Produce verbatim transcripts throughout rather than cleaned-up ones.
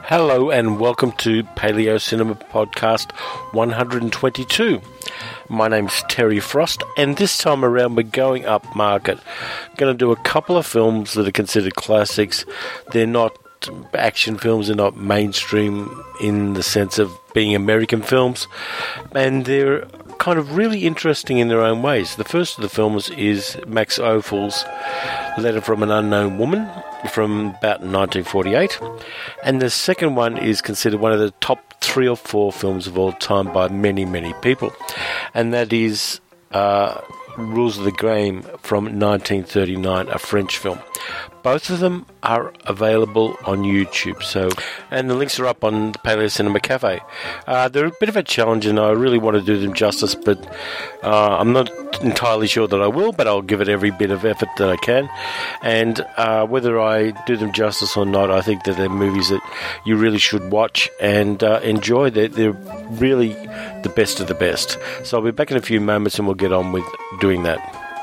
Hello and welcome to Paleo Cinema Podcast one twenty-two. My name's Terry Frost, and this time around we're going up market. Going to do a couple of films that are considered classics. They're not action films, they're not mainstream in the sense of being American films, and they're kind of really interesting in their own ways. The first of the films is Max Ophuls' Letter from an Unknown Woman from about nineteen forty-eight, and the second one is considered one of the top three or four films of all time by many, many people, and that is uh, Rules of the Game from nineteen thirty-nine, a French film. Both of them are available on YouTube, so and the links are up on the Paleo Cinema Cafe. Uh, they're a bit of a challenge, and I really want to do them justice, but uh, I'm not entirely sure that I will, but I'll give it every bit of effort that I can. And uh, whether I do them justice or not, I think that they're movies that you really should watch and uh, enjoy. They're, they're really the best of the best. So I'll be back in a few moments, and we'll get on with doing that.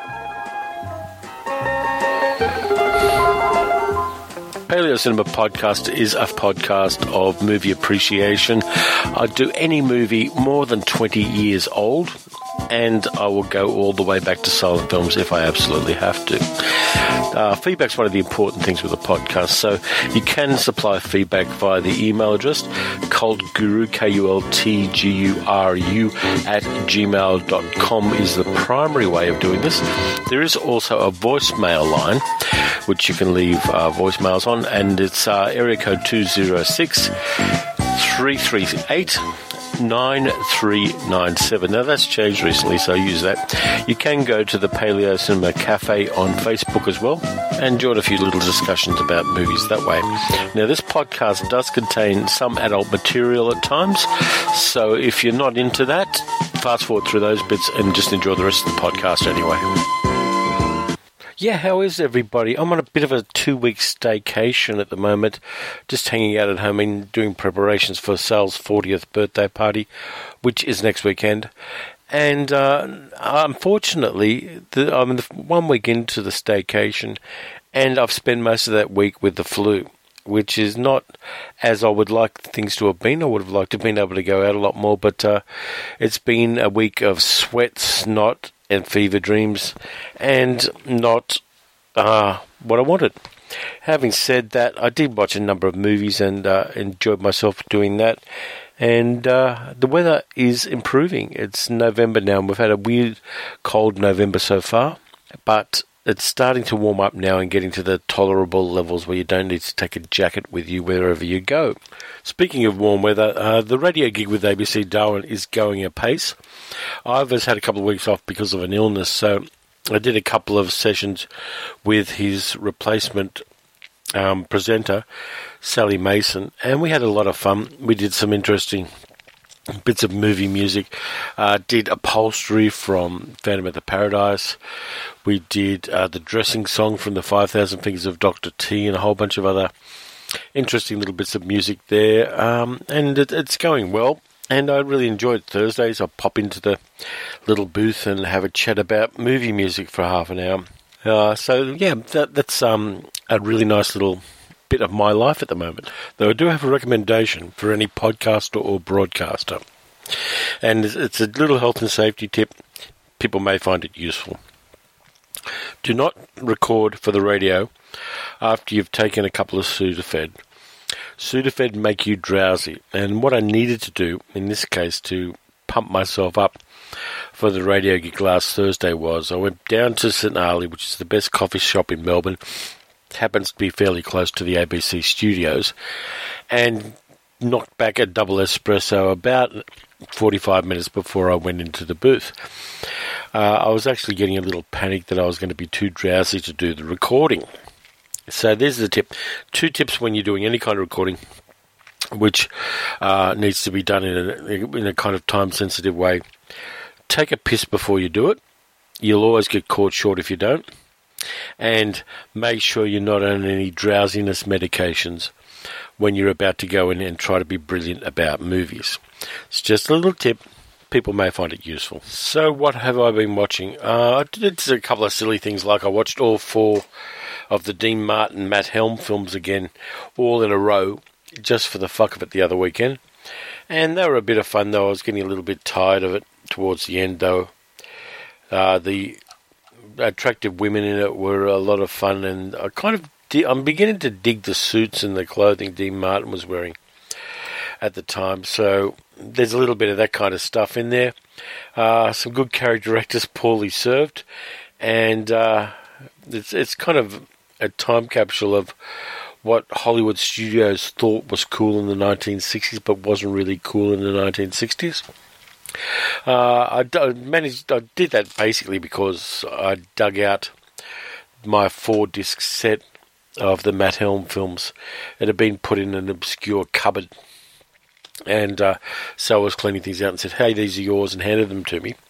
Paleo Cinema Podcast is a podcast of movie appreciation. I do any movie more than twenty years old, and I will go all the way back to silent films if I absolutely have to. Uh, feedback's one of the important things with a podcast, so you can supply feedback via the email address cultguru, K U L T G U R U, at gmail dot com is the primary way of doing this. There is also a voicemail line, which you can leave uh, voicemails on, and it's uh, area code two oh six, three three eight, nine three nine seven. Now that's changed recently, so use that. You can go to the Paleo Cinema Cafe on Facebook as well and join a few little discussions about movies that way. Now this podcast does contain some adult material at times, so if you're not into that, fast forward through those bits and just enjoy the rest of the podcast anyway. Yeah, how is everybody? I'm on a bit of a two-week staycation at the moment, just hanging out at home and doing preparations for Sal's fortieth birthday party, which is next weekend. And uh, unfortunately, the, I'm the one week into the staycation, and I've spent most of that week with the flu, which is not as I would like things to have been. I would have liked to have been able to go out a lot more, but uh, it's been a week of sweat, snot, and fever dreams, and not uh, what I wanted. Having said that, I did watch a number of movies and uh, enjoyed myself doing that, and uh, the weather is improving. It's November now, and we've had a weird cold November so far, but it's starting to warm up now and getting to the tolerable levels where you don't need to take a jacket with you wherever you go. Speaking of warm weather, uh, the radio gig with A B C Darwin is going apace. I've just had a couple of weeks off because of an illness, so I did a couple of sessions with his replacement um, presenter, Sally Mason, and we had a lot of fun. We did some interesting bits of movie music, uh, did Upholstery from Phantom of the Paradise. We did uh, the dressing song from the five thousand Fingers of Doctor T, and a whole bunch of other interesting little bits of music there. Um, and it, it's going well, and I really enjoyed Thursdays. I pop into the little booth and have a chat about movie music for half an hour. Uh, so, yeah, that, that's um, a really nice little bit of my life at the moment. Though I do have a recommendation for any podcaster or broadcaster, and it's a little health and safety tip. People may find it useful. Do not record for the radio after you've taken a couple of Sudafed. Sudafed make you drowsy, and what I needed to do in this case to pump myself up for the radio gig last Thursday was I went down to St Ali, which is the best coffee shop in Melbourne. Happens to be fairly close to the A B C studios, and knocked back a double espresso about forty-five minutes before I went into the booth. Uh, I was actually getting a little panic that I was going to be too drowsy to do the recording. So there's the tip. Two tips when you're doing any kind of recording, which uh, needs to be done in a, in a kind of time-sensitive way. Take a piss before you do it. You'll always get caught short if you don't. And make sure you're not on any drowsiness medications when you're about to go in and try to be brilliant about movies. It's just a little tip. People may find it useful. So what have I been watching? Uh, I did a couple of silly things, like I watched all four of the Dean Martin, Matt Helm films again, all in a row. just for the fuck of it the other weekend. And they were a bit of fun, though. I was getting a little bit tired of it towards the end, though. Uh, the attractive women in it were a lot of fun, and I kind of di- I'm beginning to dig the suits and the clothing Dean Martin was wearing at the time. So there's a little bit of that kind of stuff in there. Uh, some good character actors poorly served, and uh, it's it's kind of a time capsule of what Hollywood studios thought was cool in the nineteen sixties, but wasn't really cool in the nineteen sixties. Uh, I, I managed. I did that basically because I dug out my four-disc set of the Matt Helm films. It had been put in an obscure cupboard, and uh, so I was cleaning things out and said, "Hey, these are yours," and handed them to me.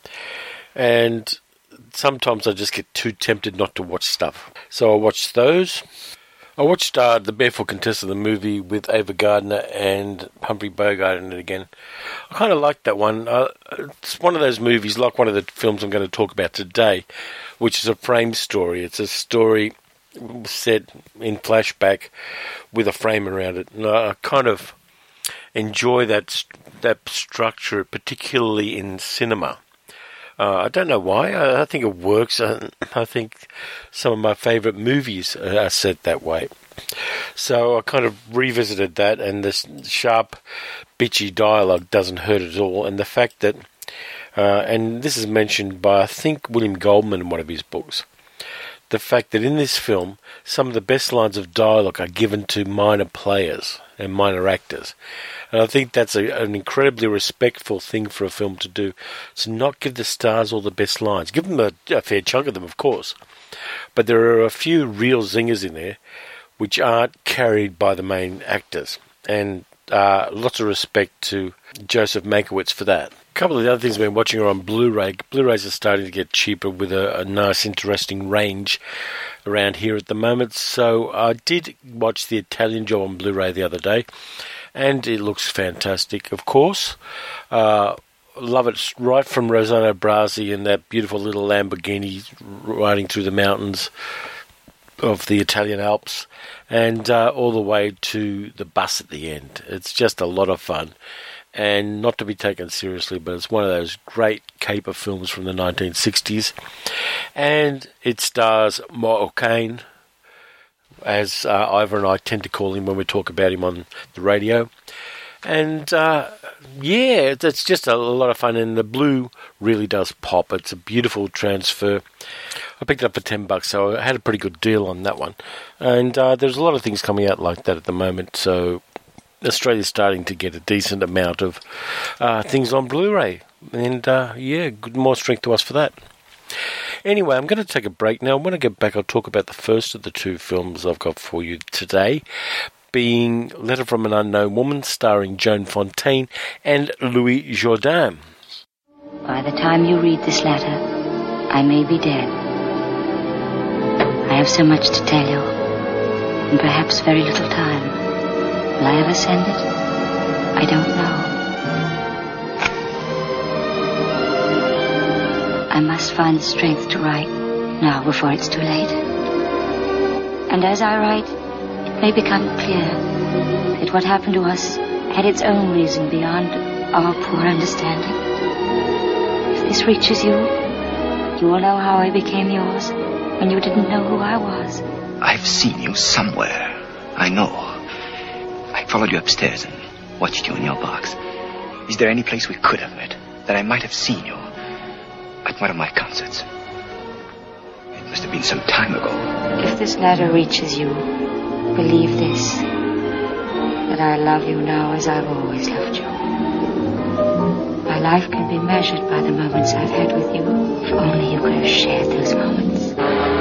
And sometimes I just get too tempted not to watch stuff, so I watched those. I watched uh, The Barefoot Contessa, the movie with Ava Gardner and Humphrey Bogart in it again. I kind of liked that one. Uh, it's one of those movies, like one of the films I'm going to talk about today, which is a frame story. It's a story set in flashback with a frame around it. And I kind of enjoy that that structure, particularly in cinema. Uh, I don't know why. I, I think it works. I, I think some of my favourite movies are set that way. So I kind of revisited that, and this sharp, bitchy dialogue doesn't hurt at all. And the fact that, uh, and this is mentioned by, I think, William Goldman in one of his books, the fact that in this film, some of the best lines of dialogue are given to minor players and minor actors. And I think that's a, an incredibly respectful thing for a film to do, to not give the stars all the best lines. Give them a, a fair chunk of them, of course. But there are a few real zingers in there which aren't carried by the main actors. And uh, lots of respect to Joseph Mankiewicz for that. A couple of the other things I've been watching are on Blu-ray. Blu-rays are starting to get cheaper with a, a nice, interesting range around here at the moment. So I did watch The Italian Job on Blu-ray the other day, and it looks fantastic, of course. Uh, love it right from Rossano Brasi and that beautiful little Lamborghini riding through the mountains of the Italian Alps, and uh, all the way to the bus at the end. It's just a lot of fun, and not to be taken seriously, but it's one of those great caper films from the nineteen sixties. And it stars Michael Caine, as uh, Ivor and I tend to call him when we talk about him on the radio. And uh, yeah, it's just a lot of fun, and the blue really does pop. It's a beautiful transfer. I picked it up for ten bucks, so I had a pretty good deal on that one. And uh, there's a lot of things coming out like that at the moment, so Australia's starting to get a decent amount of uh, things on Blu-ray. And uh, yeah, good, more strength to us for that. Anyway, I'm going to take a break now. When I get back, I'll talk about the first of the two films I've got for you today, being Letter from an Unknown Woman, starring Joan Fontaine and Louis Jourdain. By the time you read this letter, I may be dead. I have so much to tell you, and perhaps very little time. Will I ever send it? I don't know. I must find the strength to write now before it's too late. And as I write, it may become clear that what happened to us had its own reason beyond our poor understanding. If this reaches you, you will know how I became yours when you didn't know who I was. I've seen you somewhere. I know. I followed you upstairs and watched you in your box. Is there any place we could have met that I might have seen you? At one of my concerts. It must have been some time ago. If this letter reaches you, believe this, that I love you now as I've always loved you. My life can be measured by the moments I've had with you. If only you could have shared those moments.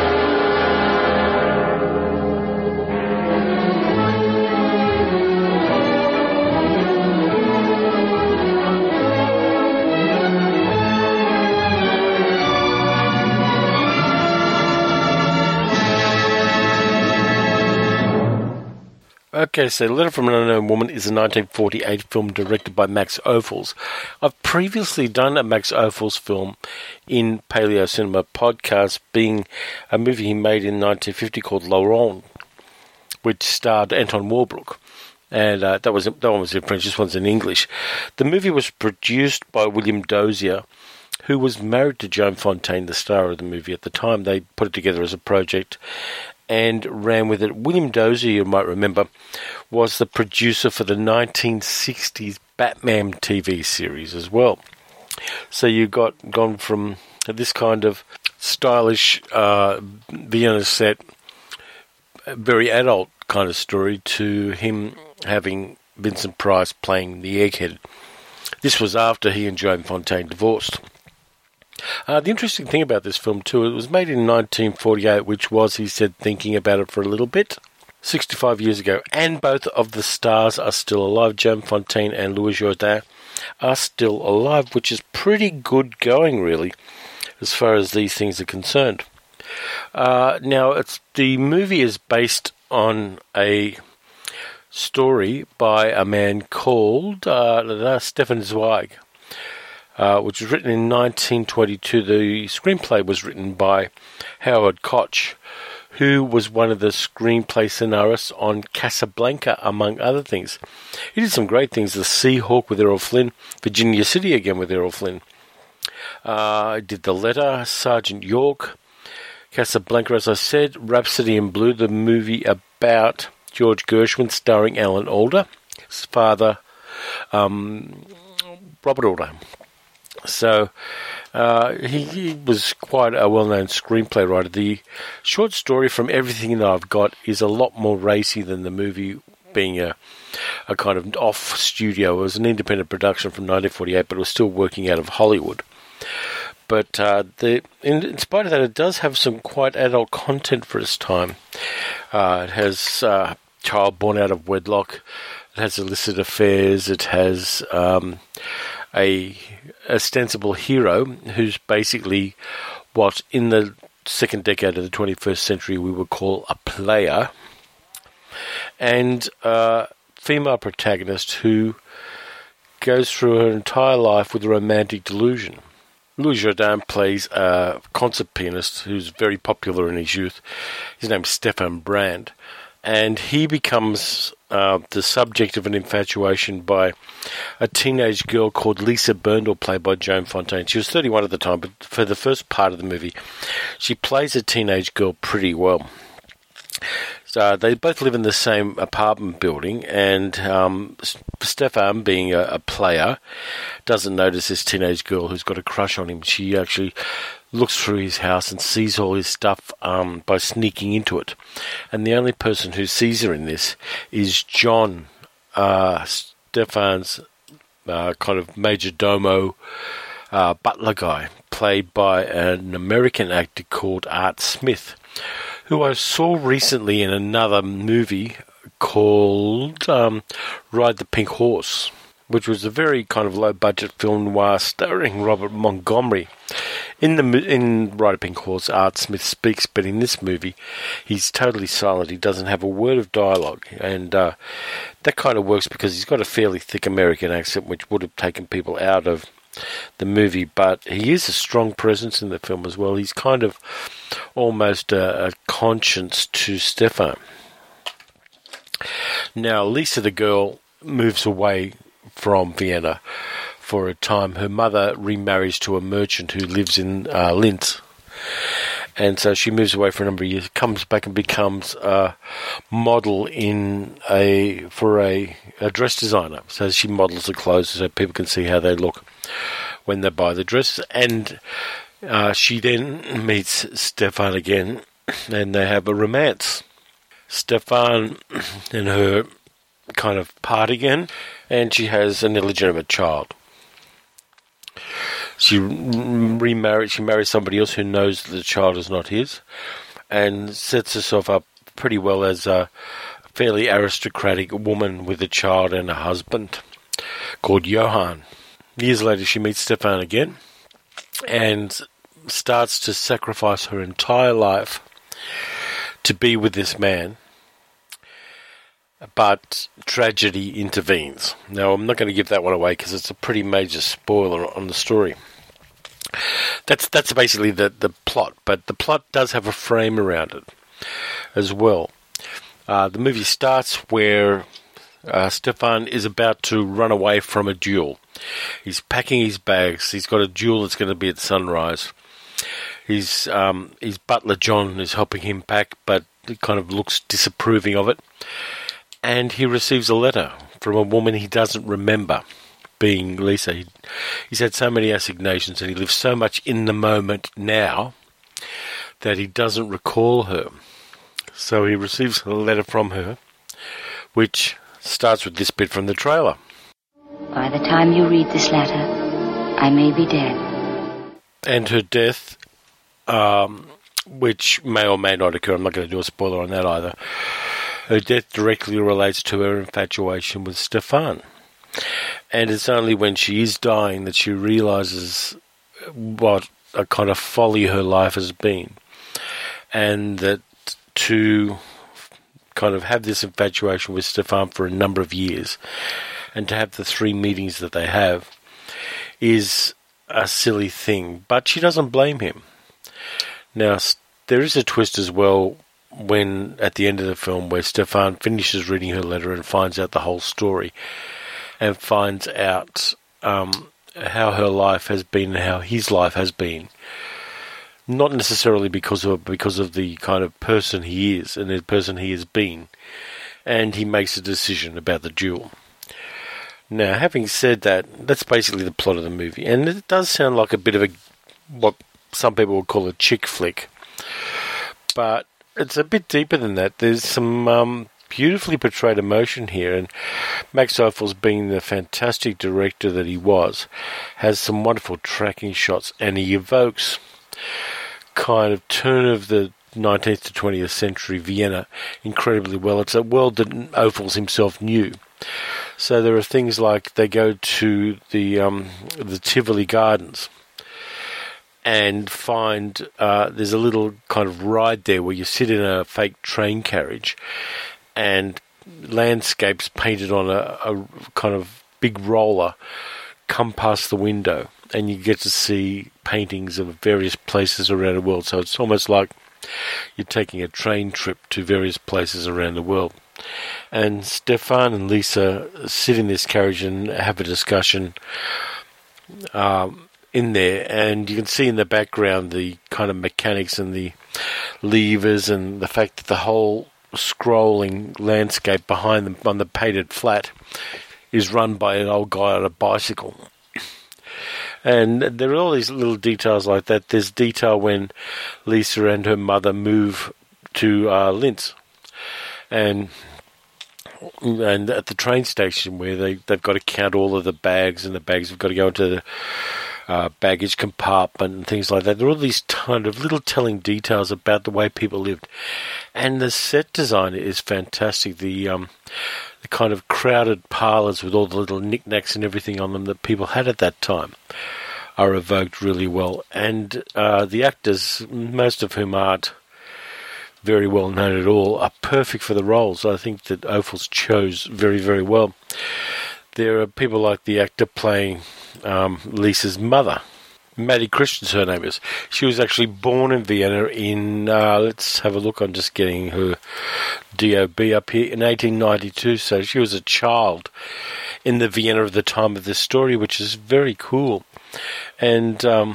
Okay, so Letter from an Unknown Woman is a nineteen forty-eight film directed by Max Ophuls. I've previously done a Max Ophuls film in Paleo Cinema podcast, being a movie he made in nineteen fifty called Laurent, which starred Anton Walbrook. And uh, that was that one was in French, this one's in English. The movie was produced by William Dozier, who was married to Joan Fontaine, the star of the movie at the time. They put it together as a project and ran with it. William Dozier, you might remember, was the producer for the nineteen sixties Batman T V series as well. So you got gone from this kind of stylish uh, Vienna set, very adult kind of story, to him having Vincent Price playing the Egghead. This was after he and Joan Fontaine divorced. Uh, the interesting thing about this film, too, it was made in nineteen forty-eight, which was, he said, thinking about it for a little bit, sixty-five years ago, and both of the stars are still alive. Joan Fontaine and Louis Jourdain are still alive, which is pretty good going, really, as far as these things are concerned. Uh, now, it's the movie is based on a story by a man called uh, Stefan Zweig, uh, which was written in nineteen twenty-two. The screenplay was written by Howard Koch, who was one of the screenplay scenarios on Casablanca, among other things. He did some great things. The Seahawk with Errol Flynn, Virginia City again with Errol Flynn. Uh, did The Letter, Sergeant York, Casablanca, as I said, Rhapsody in Blue, the movie about George Gershwin, starring Alan Alda, his father, um, Robert Alda. So uh, he, he was quite a well-known screenplay writer. The short story, from everything that I've got, is a lot more racy than the movie, being a, a kind of off studio. It was an independent production from nineteen forty-eight, but it was still working out of Hollywood. But uh, the, in, in spite of that, it does have some quite adult content for its time. Uh, it has uh, child born out of wedlock. It has illicit affairs. It has um, a ostensible hero who's basically what in the second decade of the twenty-first century we would call a player, and a female protagonist who goes through her entire life with a romantic delusion. Louis Jourdain plays a concert pianist who's very popular in his youth. His name's Stefan Brand, and he becomes uh, the subject of an infatuation by a teenage girl called Lisa Burndall, played by Joan Fontaine. She was thirty-one at the time, but for the first part of the movie, she plays a teenage girl pretty well. So they both live in the same apartment building, and um, Stefan, being a, a player, doesn't notice this teenage girl who's got a crush on him. She actually looks through his house and sees all his stuff um, by sneaking into it. And the only person who sees her in this is John, uh, Stefan's uh, kind of major domo uh, butler guy, played by an American actor called Art Smith, who I saw recently in another movie called um, Ride the Pink Horse, which was a very kind of low-budget film noir starring Robert Montgomery. In the in Ride the Pink Horse, Art Smith speaks, but in this movie, he's totally silent. He doesn't have a word of dialogue, and uh, that kind of works because he's got a fairly thick American accent, which would have taken people out of the movie, but he is a strong presence in the film as well. He's kind of almost a, a conscience to Stefan. Now, Lisa, the girl, moves away from Vienna for a time. Her mother remarries to a merchant who lives in uh, Linz, and so she moves away for a number of years, comes back and becomes a model in a for a, a dress designer. So she models the clothes so people can see how they look when they buy the dresses. And uh, she then meets Stefan again, and they have a romance. Stefan and her kind of part again, and she has an illegitimate child. She remarries, she marries somebody else who knows that the child is not his, and sets herself up pretty well as a fairly aristocratic woman with a child and a husband called Johann. Years later, she meets Stefan again and starts to sacrifice her entire life to be with this man. But tragedy intervenes. Now, I'm not going to give that one away because it's a pretty major spoiler on the story. That's that's basically the, the plot, but the plot does have a frame around it as well. Uh, the movie starts where uh, Stefan is about to run away from a duel. He's packing his bags. He's got a duel that's going to be at sunrise. His, um, his butler, John, is helping him pack, but he kind of looks disapproving of it. And he receives a letter from a woman he doesn't remember, being Lisa. He, he's had so many assignations and he lives so much in the moment now that he doesn't recall her. So he receives a letter from her, which starts with this bit from the trailer. By the time you read this letter, I may be dead. And her death, um, which may or may not occur, I'm not going to do a spoiler on that either, her death directly relates to her infatuation with Stefan. And it's only when she is dying that she realises what a kind of folly her life has been. And that to kind of have this infatuation with Stefan for a number of years and to have the three meetings that they have is a silly thing. But she doesn't blame him. Now, there is a twist as well when, at the end of the film, where Stefan finishes reading her letter and finds out the whole story and finds out um, how her life has been and how his life has been. Not necessarily because of because of the kind of person he is and the person he has been. And he makes a decision about the duel. Now, having said that, that's basically the plot of the movie. And it does sound like a bit of a, what some people would call a chick flick. But it's a bit deeper than that. There's some um, beautifully portrayed emotion here. And Max Ophuls, being the fantastic director that he was, has some wonderful tracking shots. And he evokes kind of turn of the nineteenth to twentieth century Vienna incredibly well. It's a world that Ophuls himself knew. So there are things like they go to the um, the Tivoli Gardens and find uh, there's a little kind of ride there where you sit in a fake train carriage and landscapes painted on a, a kind of big roller come past the window, and you get to see paintings of various places around the world. So it's almost like you're taking a train trip to various places around the world. And Stefan and Lisa sit in this carriage and have a discussion um, in there, and you can see in the background the kind of mechanics and the levers and the fact that the whole scrolling landscape behind them on the painted flat is run by an old guy on a bicycle. And there are all these little details like that. There's detail when Lisa and her mother move to uh, Linz. And and at the train station where they, they've got to count all of the bags, and the bags have got to go into the uh, baggage compartment and things like that. There are all these kind of little telling details about the way people lived. And the set design is fantastic. The um, the kind of crowded parlours with all the little knickknacks and everything on them that people had at that time are evoked really well. And uh, the actors, most of whom aren't very well known at all, are perfect for the roles. I think that Ophuls chose very, very well. There are people like the actor playing um, Lisa's mother. Maddie Christians, her name is. She was actually born in Vienna in, uh, let's have a look, I'm just getting her D O B up here, in eighteen ninety-two, so she was a child in the Vienna of the time of this story, which is very cool. And um,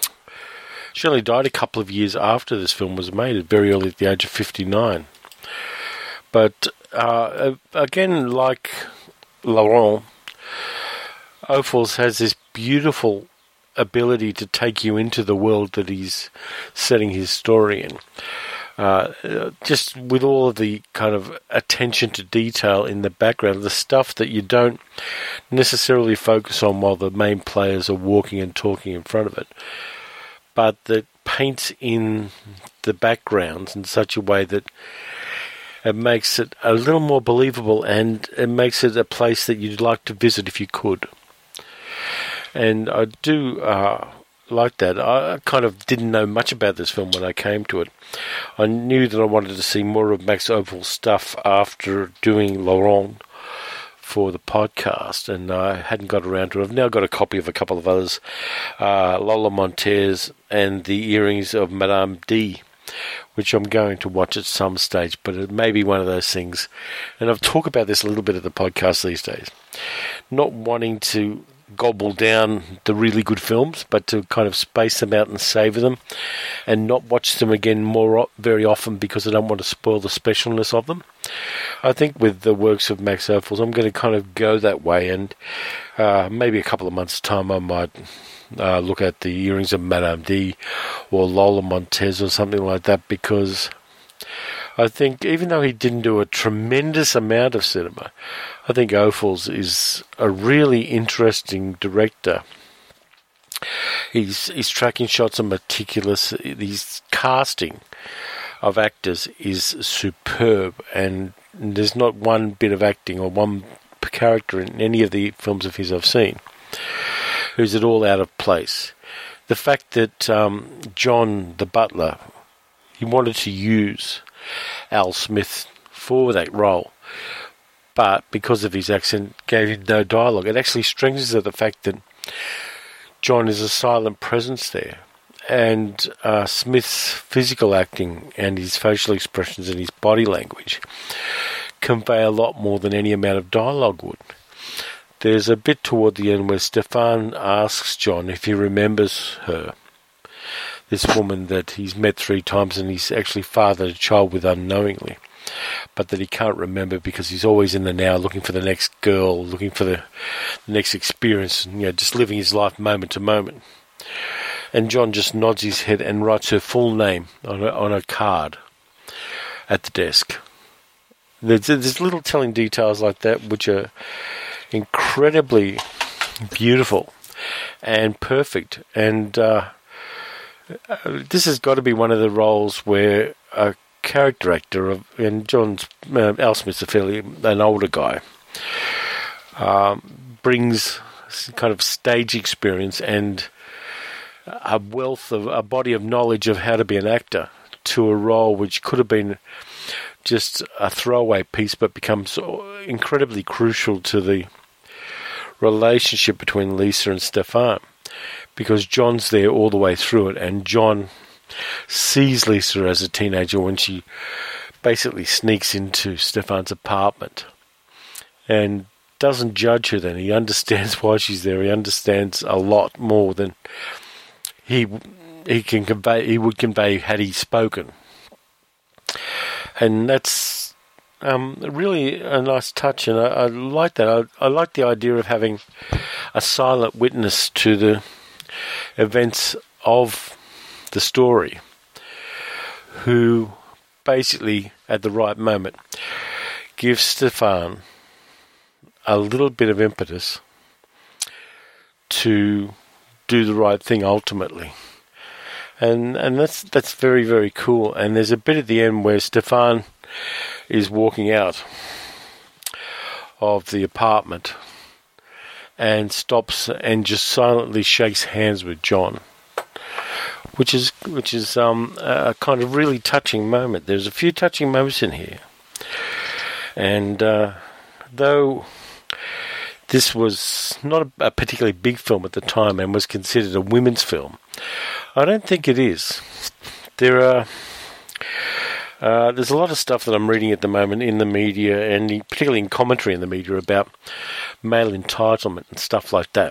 she only died a couple of years after this film was made, very early at the age of fifty-nine. But uh, again, like Laurent, Ophuls has this beautiful ability to take you into the world that he's setting his story in. Uh, just with all of the kind of attention to detail in the background, the stuff that you don't necessarily focus on while the main players are walking and talking in front of it, but that paints in the backgrounds in such a way that it makes it a little more believable, and it makes it a place that you'd like to visit if you could. And I do uh, like that. I kind of didn't know much about this film when I came to it. I knew that I wanted to see more of Max Ophuls' stuff after doing Laurent for the podcast, and I hadn't got around to it. I've now got a copy of a couple of others, uh, Lola Montez and The Earrings of Madame D, which I'm going to watch at some stage, but it may be one of those things, and I've talked about this a little bit at the podcast these days, not wanting to gobble down the really good films, but to kind of space them out and savour them, and not watch them again more very often because I don't want to spoil the specialness of them. I think with the works of Max Ophuls, I'm going to kind of go that way, and uh, maybe a couple of months' time I might uh, look at the Earrings of Madame D or Lola Montez or something like that, because I think even though he didn't do a tremendous amount of cinema, I think Ophuls is a really interesting director. His, his tracking shots are meticulous. His casting of actors is superb, and there's not one bit of acting or one character in any of the films of his I've seen who's at all out of place. The fact that um, John, the butler, he wanted to use Al Smith for that role, but because of his accent gave him no dialogue. It actually strengthens the fact that John is a silent presence there, and uh, Smith's physical acting and his facial expressions and his body language convey a lot more than any amount of dialogue would. There's a bit toward the end where Stefan asks John if he remembers her, this woman that he's met three times and he's actually fathered a child with unknowingly, but that he can't remember because he's always in the now, looking for the next girl, looking for the next experience, you know, just living his life moment to moment. And John just nods his head and writes her full name on a, on a card at the desk. There's, there's little telling details like that which are incredibly beautiful and perfect, and uh, this has got to be one of the roles where a character actor of, and John's uh, Al Smith's a fairly an older guy, um, brings kind of stage experience and a wealth of a body of knowledge of how to be an actor to a role which could have been just a throwaway piece, but becomes incredibly crucial to the relationship between Lisa and Stefan, because John's there all the way through it, and John sees Lisa as a teenager when she basically sneaks into Stefan's apartment and doesn't judge her then. He understands why she's there. He understands a lot more than he he can convey he would convey had he spoken. And that's um, really a nice touch, and I, I like that. I, I like the idea of having a silent witness to the events of the story, who basically, at the right moment, gives Stefan a little bit of impetus to do the right thing ultimately. And and that's that's very, very cool. And there's a bit at the end where Stefan is walking out of the apartment and stops and just silently shakes hands with John, which is which is um, a kind of really touching moment. There's a few touching moments in here, and uh, though this was not a, a particularly big film at the time and was considered a women's film, I don't think it is. There are uh, there's a lot of stuff that I'm reading at the moment in the media, and particularly in commentary in the media, about male entitlement and stuff like that.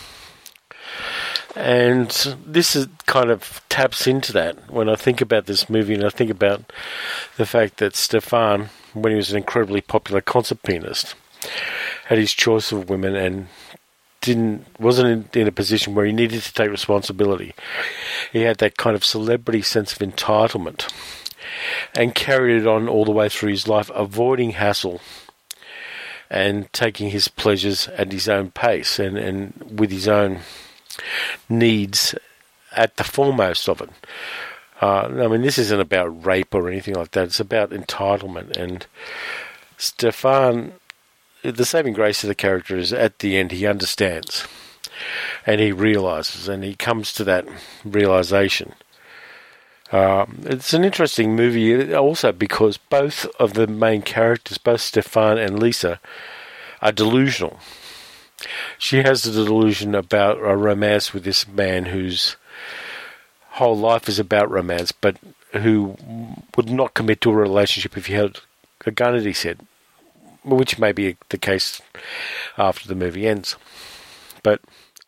And this is kind of taps into that when I think about this movie, and I think about the fact that Stefan, when he was an incredibly popular concert pianist, had his choice of women and didn't wasn't in, in a position where he needed to take responsibility. He had that kind of celebrity sense of entitlement and carried it on all the way through his life, avoiding hassle and taking his pleasures at his own pace and, and with his own needs at the foremost of it. Uh, I mean, this isn't about rape or anything like that. It's about entitlement. And Stefan, the saving grace of the character is at the end he understands and he realises, and he comes to that realisation. Uh, it's an interesting movie also because both of the main characters, both Stefan and Lisa, are delusional. She has the delusion about a romance with this man whose whole life is about romance, but who would not commit to a relationship if he had a gun at his head, which may be the case after the movie ends. But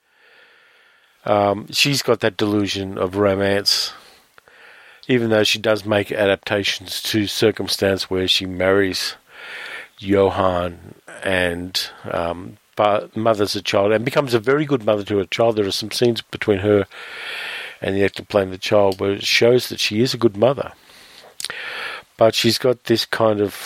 um, she's got that delusion of romance, even though she does make adaptations to circumstance where she marries Johann and um, mothers a child and becomes a very good mother to her child. There are some scenes between her and the actor playing the child where it shows that she is a good mother. But she's got this kind of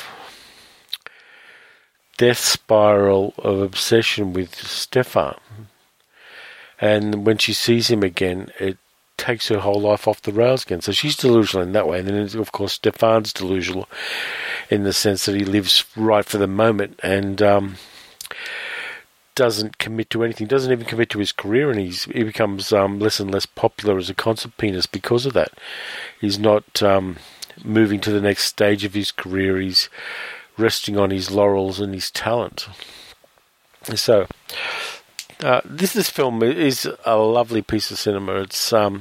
death spiral of obsession with Stefan. And when she sees him again, it takes her whole life off the rails again. So she's delusional in that way. And then, of course, Stefan's delusional in the sense that he lives right for the moment and um, doesn't commit to anything, doesn't even commit to his career, and he's, he becomes um, less and less popular as a concert pianist because of that. He's not um, moving to the next stage of his career. He's resting on his laurels and his talent. So, uh, this this film is a lovely piece of cinema. It's um,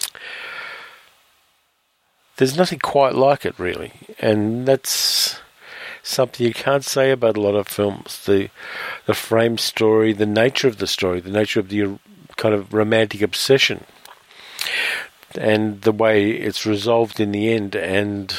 there's nothing quite like it, really, and that's something you can't say about a lot of films. The the frame story, the nature of the story, the nature of the kind of romantic obsession, and the way it's resolved in the end, and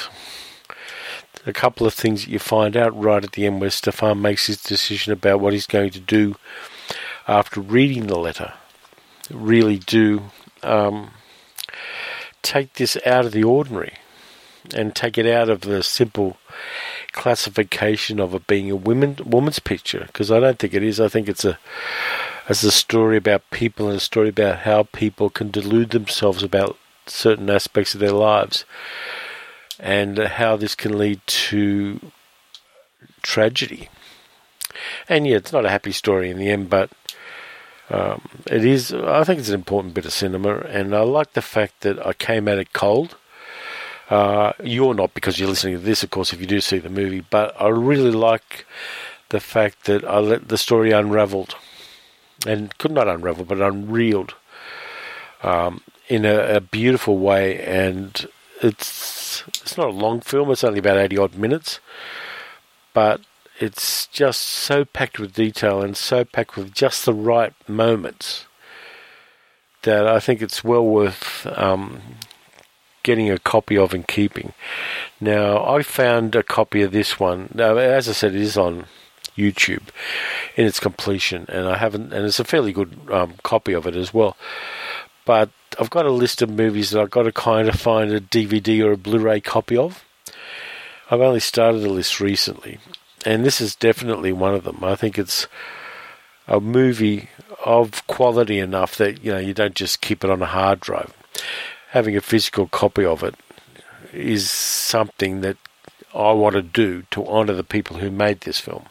a couple of things that you find out right at the end where Stefan makes his decision about what he's going to do after reading the letter really do um, take this out of the ordinary and take it out of the simple classification of it being a women, woman's picture, because I don't think it is. I think it's a it's a story about people and a story about how people can delude themselves about certain aspects of their lives and how this can lead to tragedy. And yeah, it's not a happy story in the end, but um, it is. I think it's an important bit of cinema, and I like the fact that I came at it cold. Uh, you're not, because you're listening to this, of course, if you do see the movie, but I really like the fact that I let the story unraveled, and could not unravel, but unreeled um, in a, a beautiful way. And it's it's not a long film; it's only about eighty odd minutes, but it's just so packed with detail and so packed with just the right moments that I think it's well worth um, getting a copy of and keeping. Now, I found a copy of this one. Now, as I said, it is on YouTube in its completion, and I haven't, and it's a fairly good um, copy of it as well. But I've got a list of movies that I've got to kind of find a D V D or a Blu-ray copy of. I've only started the list recently, and this is definitely one of them. I think it's a movie of quality enough that, you know, you don't just keep it on a hard drive. Having a physical copy of it is something that I want to do to honour the people who made this film.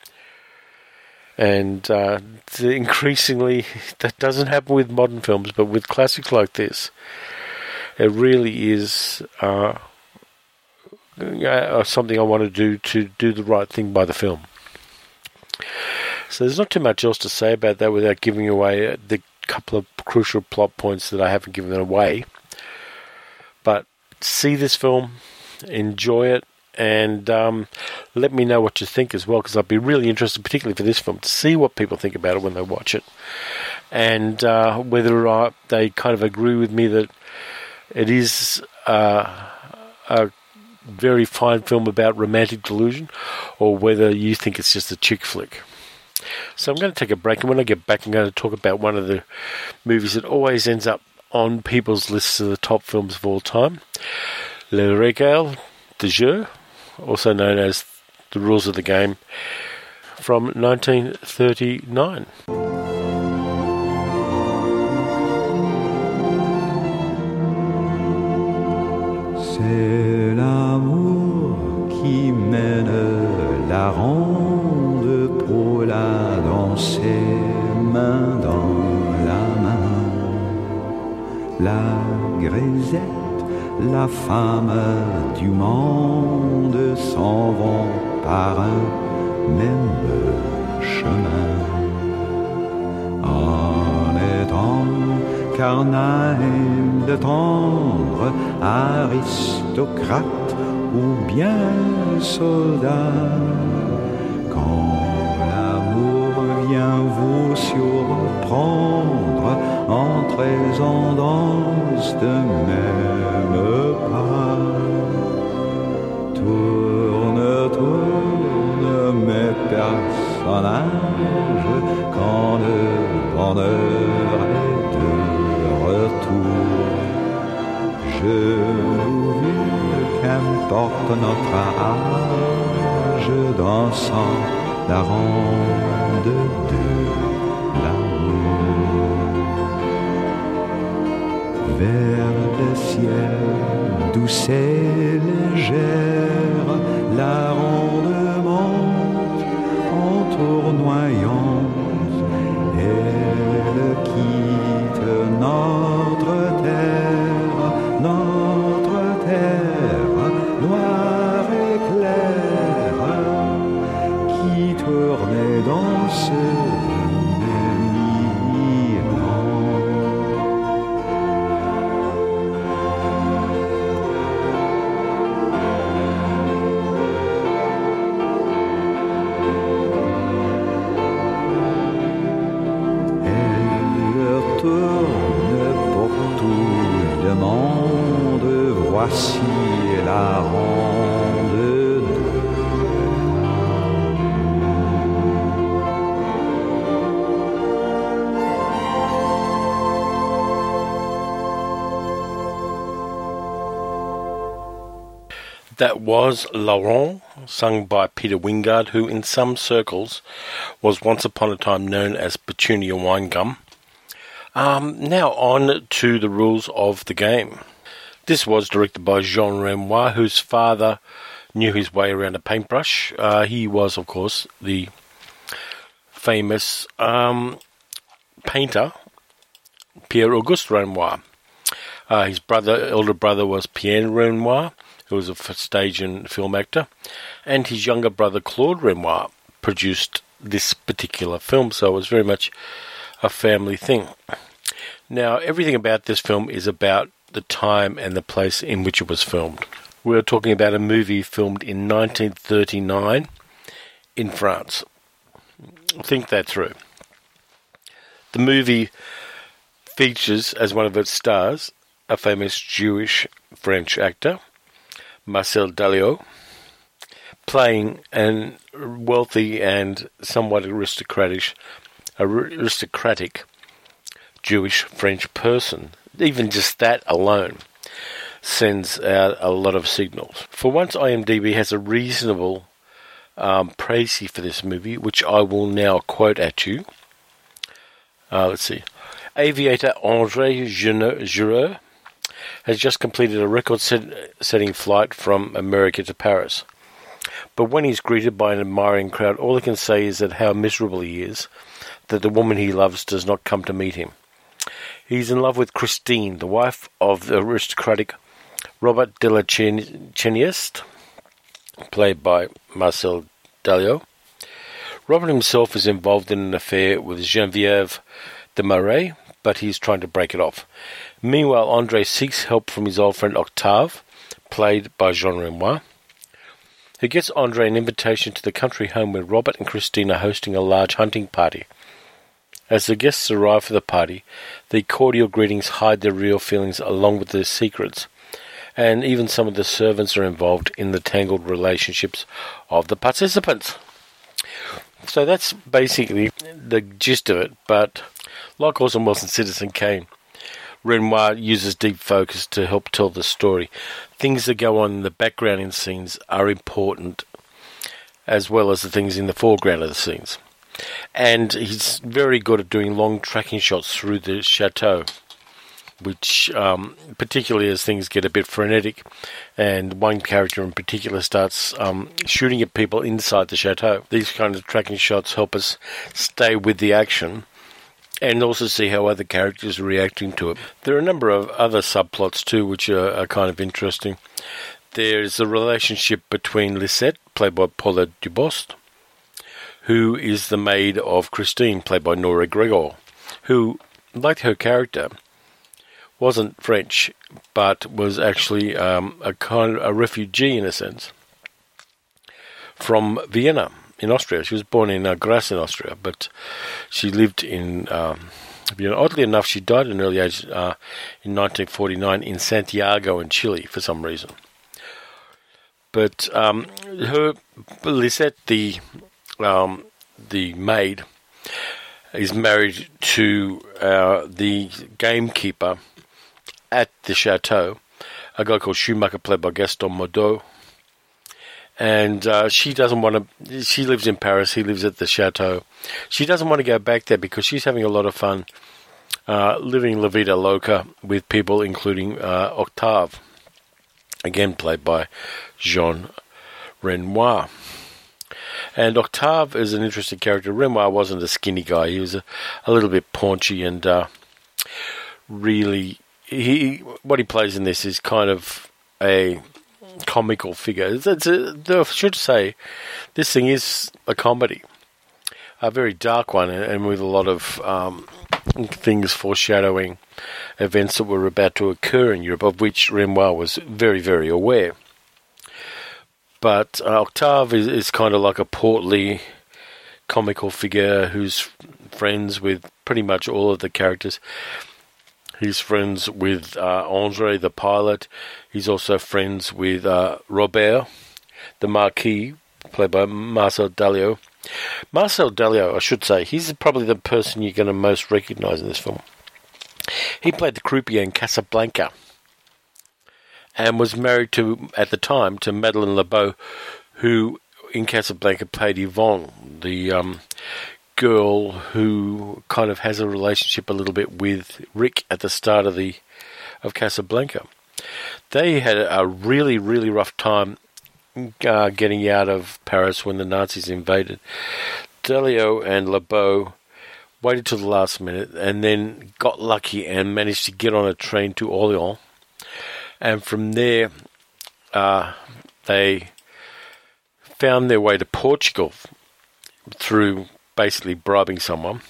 And uh, increasingly, that doesn't happen with modern films, but with classics like this, it really is uh, something I want to do to do the right thing by the film. So there's not too much else to say about that without giving away the couple of crucial plot points that I haven't given away. But see this film, enjoy it, and um, let me know what you think as well, because I'd be really interested, particularly for this film, to see what people think about it when they watch it, and uh, whether uh, they kind of agree with me that it is uh, a very fine film about romantic delusion, or whether you think it's just a chick flick. So I'm going to take a break, and when I get back, I'm going to talk about one of the movies that always ends up on people's lists of the top films of all time, Les Règles du Jeu, also known as The Rules of the Game, from nineteen thirty-nine. C'est l'amour qui mène la ronde pour la danser, main dans la main. La grisette, la femme du monde s'en vont par un même chemin. En étant Karnheim, de tendre aristocrate ou bien soldat. Quand l'amour vient vous surprendre en treize danses de même pas, tourne, tourne mes personnages quand le bonheur est de retour. Je vous veux qu'importe notre âge, dansant la ronde de l'amour. Vers le ciel douce et légère, la ronde monte en tournoyant. Elle quitte notre terre, notre terre noire et claire, qui tourne et danse de même voici la ronde de That was Laurent, sung by Peter Wingard, who in some circles was once upon a time known as Petunia Winegum. Um, now on to the rules of the game. This was directed by Jean Renoir, whose father knew his way around a paintbrush. Uh, he was, of course, the famous um, painter Pierre-Auguste Renoir. Uh, his brother, elder brother was Pierre Renoir, who was a stage and film actor, and his younger brother Claude Renoir produced this particular film, so it was very much a family thing. Now, everything about this film is about the time and the place in which it was filmed. We're talking about a movie filmed in nineteen thirty-nine in France. Think that through. The movie features as one of its stars a famous Jewish French actor, Marcel Dalio, playing a wealthy and somewhat aristocratic, aristocratic Jewish French person. Even just that alone sends out a lot of signals. For once, IMDb has a reasonable um, précis for this movie, which I will now quote at you. Uh, let's see. Aviator André Giroux has just completed a record-setting flight from America to Paris. But when he's greeted by an admiring crowd, all he can say is that how miserable he is, that the woman he loves does not come to meet him. He's in love with Christine, the wife of the aristocratic Robert de la Cheniest, played by Marcel Dalio. Robert himself is involved in an affair with Geneviève de Marais, but he's trying to break it off. Meanwhile, André seeks help from his old friend Octave, played by Jean Renoir, who gets André an invitation to the country home where Robert and Christine are hosting a large hunting party. As the guests arrive for the party, the cordial greetings hide their real feelings along with their secrets, and even some of the servants are involved in the tangled relationships of the participants. So that's basically the gist of it, but like Orson Welles' Citizen Kane, Renoir uses deep focus to help tell the story. Things that go on in the background in scenes are important, as well as the things in the foreground of the scenes. And he's very good at doing long tracking shots through the chateau, which um, particularly as things get a bit frenetic, and one character in particular starts um, shooting at people inside the chateau. These kind of tracking shots help us stay with the action and also see how other characters are reacting to it. There are a number of other subplots too which are, are kind of interesting. There's a relationship between Lisette, played by Paulette Dubost, who is the maid of Christine, played by Nora Gregor, who, like her character, wasn't French, but was actually um, a kind of a refugee in a sense from Vienna in Austria. She was born in uh, Graz in Austria, but she lived in um, Vienna. Oddly enough, she died at an early age uh, in nineteen forty-nine in Santiago in Chile for some reason. But um, her Lisette, the um, the maid, is married to uh, the gamekeeper at the chateau, a guy called Schumacher, played by Gaston Modot. And uh, she doesn't want to, she lives in Paris, he lives at the chateau. She doesn't want to go back there because she's having a lot of fun uh, living La Vida Loca with people, including uh, Octave, again played by Jean Renoir. And Octave is an interesting character. Renoir wasn't a skinny guy, he was a, a little bit paunchy and uh, really... He what he plays in this is kind of a comical figure. It's, it's a, I should say, this thing is a comedy, a very dark one, and with a lot of um, things foreshadowing events that were about to occur in Europe, of which Renoir was very, very aware. But uh, Octave is, is kind of like a portly, comical figure who's friends with pretty much all of the characters. He's friends with uh, Andre, the pilot. He's also friends with uh, Robert, the Marquis, played by Marcel Dalio. Marcel Dalio, I should say, he's probably the person you're going to most recognise in this film. He played the croupier in Casablanca and was married to, at the time, to Madeleine LeBeau, who in Casablanca played Yvonne, the um, girl who kind of has a relationship a little bit with Rick at the start of the of Casablanca. They had a really, really rough time uh, getting out of Paris when the Nazis invaded. Dalio and LeBeau waited till the last minute and then got lucky and managed to get on a train to Orléans. And from there, uh, they found their way to Portugal through basically bribing someone.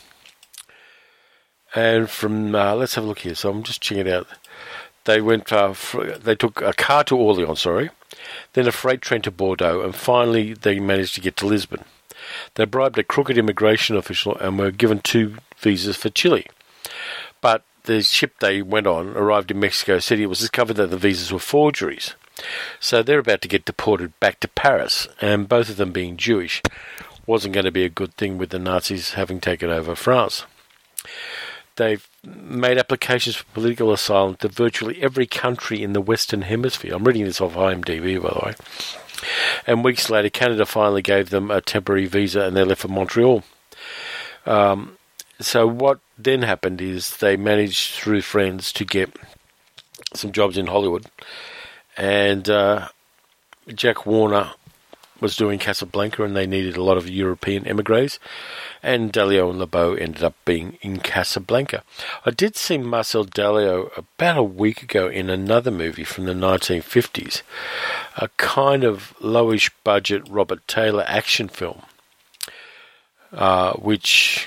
And from, uh, let's have a look here. So I'm just checking it out. They went, uh, fr- they took a car to Orléans, sorry, then a freight train to Bordeaux, and finally they managed to get to Lisbon. They bribed a crooked immigration official and were given two visas for Chile. But the ship they went on arrived in Mexico City. It was discovered that the visas were forgeries. So they're about to get deported back to Paris, and both of them being Jewish wasn't going to be a good thing with the Nazis having taken over France. They've made applications for political asylum to virtually every country in the Western Hemisphere. I'm reading this off I M D B, by the way. And weeks later, Canada finally gave them a temporary visa and they left for Montreal. Um, so what then happened is they managed, through friends, to get some jobs in Hollywood. And uh, Jack Warner was doing Casablanca, and they needed a lot of European emigres, and Dalio and LeBeau ended up being in Casablanca. I did see Marcel Dalio about a week ago in another movie from the nineteen fifties, a kind of lowish budget Robert Taylor action film, uh, which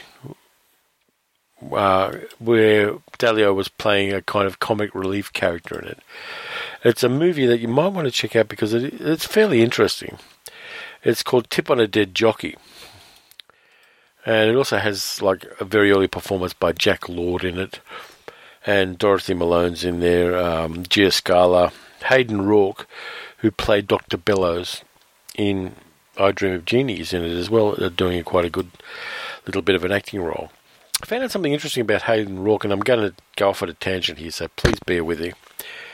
uh, where Dalio was playing a kind of comic relief character in it. It's a movie that you might want to check out because it, it's fairly interesting. It's called Tip on a Dead Jockey. And it also has like a very early performance by Jack Lord in it. And Dorothy Malone's in there. Um, Gia Scala. Hayden Rourke, who played Doctor Bellows in I Dream of Jeannie, is in it as well. They're doing a quite a good little bit of an acting role. I found out something interesting about Hayden Rourke, and I'm going to go off at a tangent here, so please bear with me.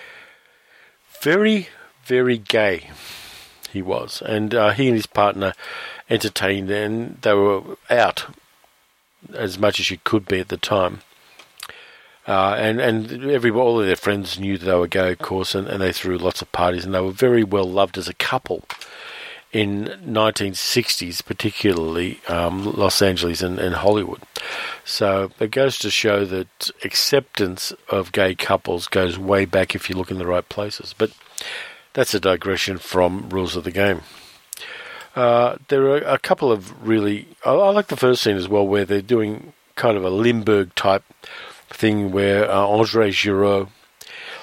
Very, very gay. He was, and uh, he and his partner entertained, and they were out as much as you could be at the time. Uh, and and every all of their friends knew that they were gay, of course, and, and they threw lots of parties, and they were very well loved as a couple in nineteen sixties, particularly um, Los Angeles and, and Hollywood. So it goes to show that acceptance of gay couples goes way back if you look in the right places. But that's a digression from Rules of the Game. Uh, there are a couple of really... I, I like the first scene as well, where they're doing kind of a Limburg-type thing where uh, Andre Giraud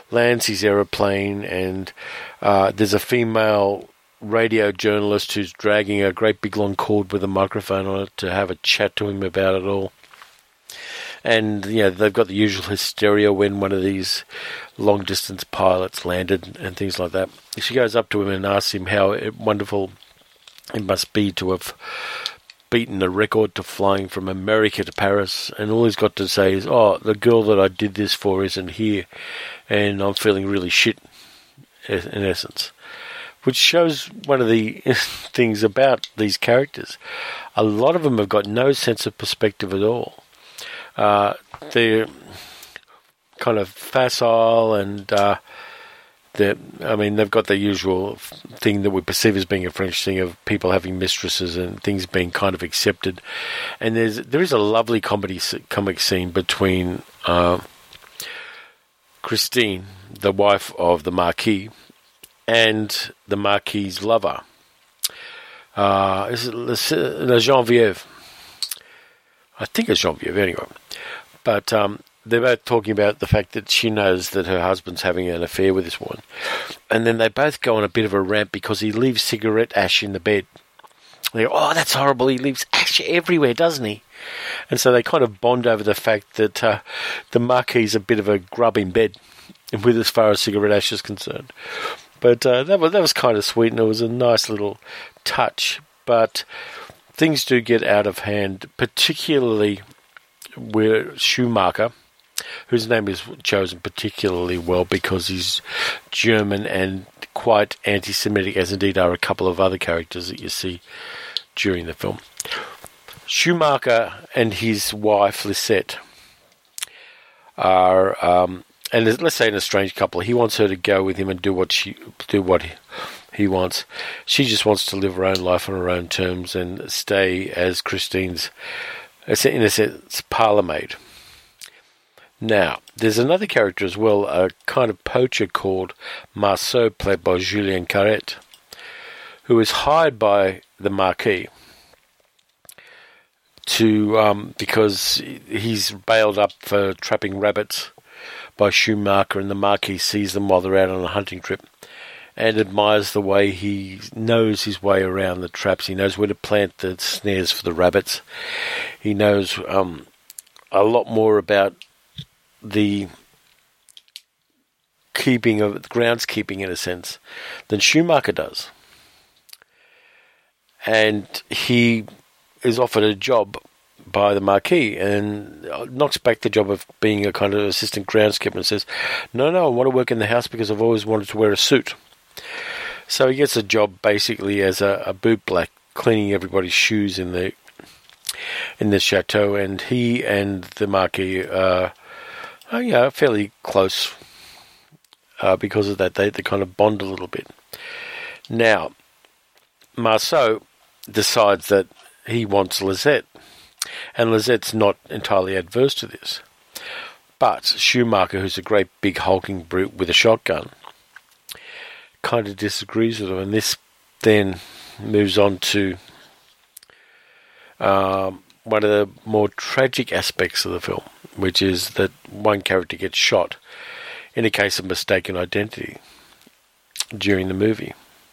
lands his aeroplane, and uh, there's a female radio journalist who's dragging a great big long cord with a microphone on it to have a chat to him about it all. And, you know, they've got the usual hysteria when one of these long-distance pilots landed and things like that. She goes up to him and asks him how wonderful it must be to have beaten the record to flying from America to Paris. And all he's got to say is, oh, the girl that I did this for isn't here, and I'm feeling really shit, in essence. Which shows one of the things about these characters. A lot of them have got no sense of perspective at all. Uh, they're kind of facile, and uh, they're, I mean, they've got the usual thing that we perceive as being a French thing of people having mistresses and things being kind of accepted. And there's there is a lovely comedy comic scene between uh, Christine, the wife of the Marquis, and the Marquis's lover. Uh, is it La Geneviève? I think it's Geneviève, anyway. But um, they're both talking about the fact that she knows that her husband's having an affair with this woman. And then they both go on a bit of a rant because he leaves cigarette ash in the bed. They go, oh, that's horrible. He leaves ash everywhere, doesn't he? And so they kind of bond over the fact that uh, the Marquis is a bit of a grub in bed, with as far as cigarette ash is concerned. But uh, that was that was kind of sweet, and it was a nice little touch. But things do get out of hand, particularly where Schumacher, whose name is chosen particularly well because he's German and quite anti-Semitic, as indeed are a couple of other characters that you see during the film. Schumacher and his wife, Lisette, are, um, and let's say an estranged couple. He wants her to go with him and do what she do what he, he wants. She just wants to live her own life on her own terms and stay as Christine's, in a sense, parlour maid. Now, there's another character as well, a kind of poacher called Marceau, played by Julien Carrette, who is hired by the Marquis to um, because he's bailed up for trapping rabbits by Schumacher, and the Marquis sees them while they're out on a hunting trip and admires the way he knows his way around the traps. He knows where to plant the snares for the rabbits. He knows um, a lot more about the keeping of groundskeeping, in a sense, than Schumacher does. And he is offered a job by the Marquis and knocks back the job of being a kind of assistant groundskeeper and says, no, no, I want to work in the house because I've always wanted to wear a suit. So he gets a job basically as a, a bootblack, cleaning everybody's shoes in the in the chateau, and he and the Marquis are, are you know, fairly close uh, because of that. They, they kind of bond a little bit. Now, Marceau decides that he wants Lisette, and Lisette's not entirely adverse to this. But Schumacher, who's a great big hulking brute with a shotgun, kind of disagrees with him, and this then moves on to um, one of the more tragic aspects of the film, which is that one character gets shot in a case of mistaken identity during the movie,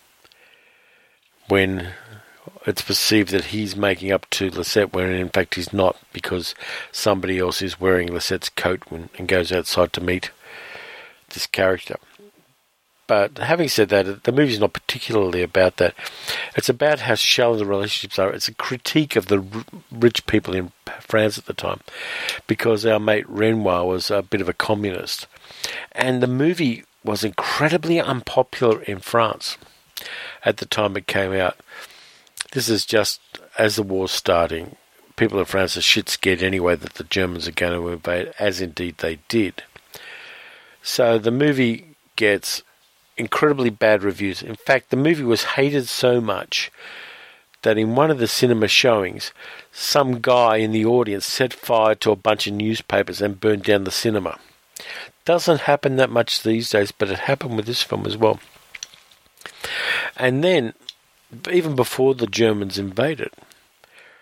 when it's perceived that he's making up to Lisette when in fact he's not, because somebody else is wearing Lisette's coat when, and goes outside to meet this character. But having said that, the movie's not particularly about that. It's about how shallow the relationships are. It's a critique of the r- rich people in France at the time, because our mate Renoir was a bit of a communist. And the movie was incredibly unpopular in France at the time it came out. This is just as the war's starting. People in France are shit scared anyway that the Germans are going to invade, as indeed they did. So the movie gets incredibly bad reviews. In fact, the movie was hated so much that in one of the cinema showings, some guy in the audience set fire to a bunch of newspapers and burned down the cinema. Doesn't happen that much these days, but it happened with this film as well. And then, even before the Germans invaded,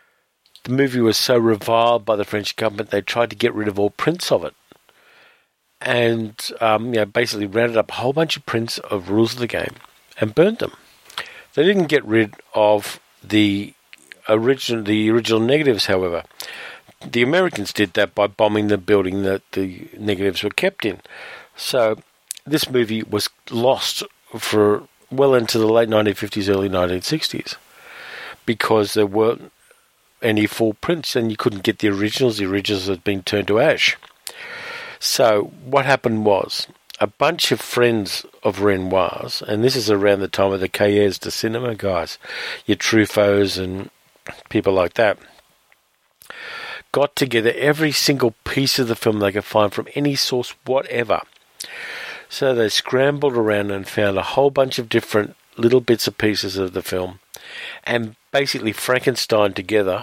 the movie was so reviled by the French government, they tried to get rid of all prints of it. and um, you know, basically rounded up a whole bunch of prints of Rules of the Game and burnt them. They didn't get rid of the original the original negatives, however. The Americans did that by bombing the building that the negatives were kept in. So this movie was lost for well into the late nineteen fifties, early nineteen sixties, because there weren't any full prints and you couldn't get the originals. The originals had been turned to ash. So what happened was a bunch of friends of Renoir's, and this is around the time of the Cahiers de Cinema guys, your Truffauts and people like that, got together every single piece of the film they could find from any source whatever. So they scrambled around and found a whole bunch of different little bits and pieces of the film and basically Frankenstein together